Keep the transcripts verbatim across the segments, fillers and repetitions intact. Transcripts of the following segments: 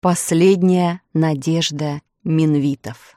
Последняя надежда минвитов.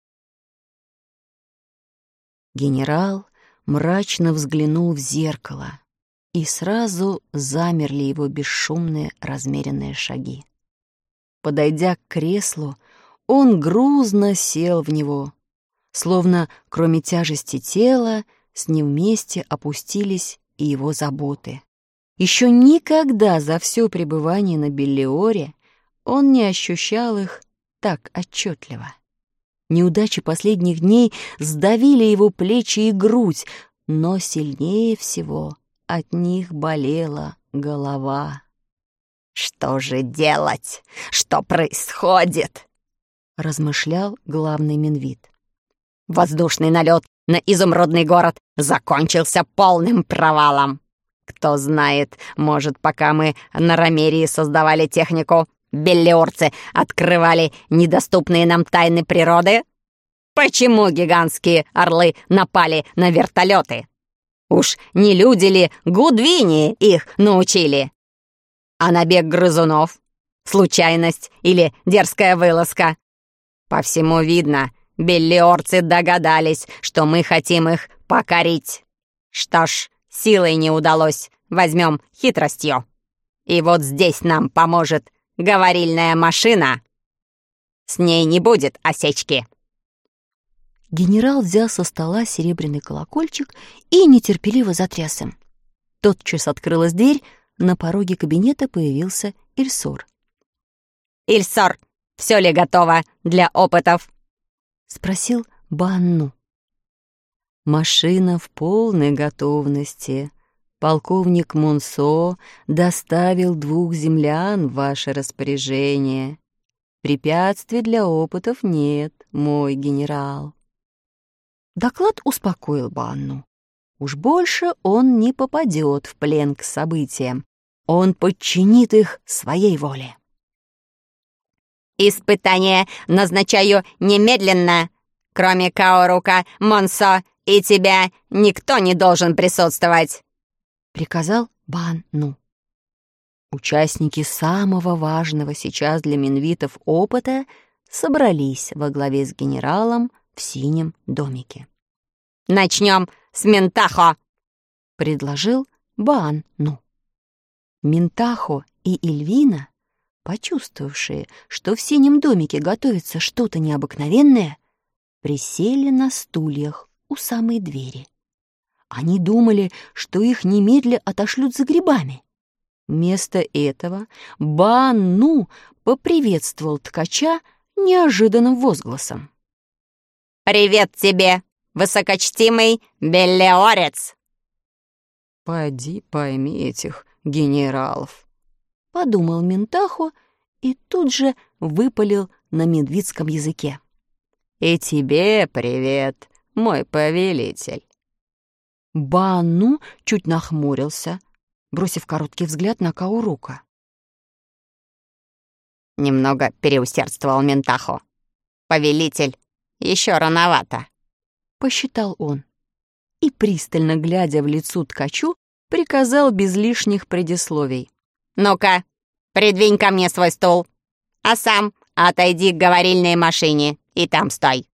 Генерал мрачно взглянул в зеркало, и сразу замерли его бесшумные размеренные шаги. Подойдя к креслу, он грузно сел в него, словно кроме тяжести тела с ним вместе опустились и его заботы. Еще никогда за все пребывание на Беллиоре он не ощущал их так отчетливо. Неудачи последних дней сдавили его плечи и грудь, но сильнее всего от них болела голова. «Что же делать? Что происходит?» — размышлял главный минвит. «Воздушный налет на изумрудный город закончился полным провалом. Кто знает, может, пока мы на Ромерии создавали технику, беллиорцы открывали недоступные нам тайны природы? Почему гигантские орлы напали на вертолеты? Уж не люди ли Гудвини их научили? А набег грызунов? Случайность или дерзкая вылазка? По всему видно, беллиорцы догадались, что мы хотим их покорить. Что ж, силой не удалось, возьмем хитростью. И вот здесь нам поможет говорильная машина. С ней не будет осечки». Генерал взял со стола серебряный колокольчик и нетерпеливо затряс им. Тотчас открылась дверь, на пороге кабинета появился Ильсор. «Ильсор, все ли готово для опытов?» — спросил Банну. «Машина в полной готовности. Полковник Монсо доставил двух землян в ваше распоряжение. Препятствий для опытов нет, мой генерал». Доклад успокоил Банну. Уж больше он не попадет в плен к событиям. Он подчинит их своей воле. «Испытание назначаю немедленно. Кроме Каорука, Монсо и тебя никто не должен присутствовать», — приказал Банну. Участники самого важного сейчас для минвитов опыта собрались во главе с генералом в синем домике. «Начнем с Ментахо», — предложил Банну. Ментахо и Ильвина, почувствовавшие, что в синем домике готовится что-то необыкновенное, присели на стульях у самой двери. Они думали, что их немедля отошлют за грибами. Вместо этого Банну поприветствовал ткача неожиданным возгласом. «Привет тебе, высокочтимый беллиорец!» «Поди пойми этих генералов», — подумал Ментахо и тут же выпалил на медвидском языке. «И тебе привет, мой повелитель». Банну чуть нахмурился, бросив короткий взгляд на Каурука. «Немного переусердствовал Ментахо. Повелитель, еще рановато», — посчитал он. И, пристально глядя в лицо ткачу, приказал без лишних предисловий. «Ну-ка, придвинь ко мне свой стул, а сам отойди к говорильной машине и там стой».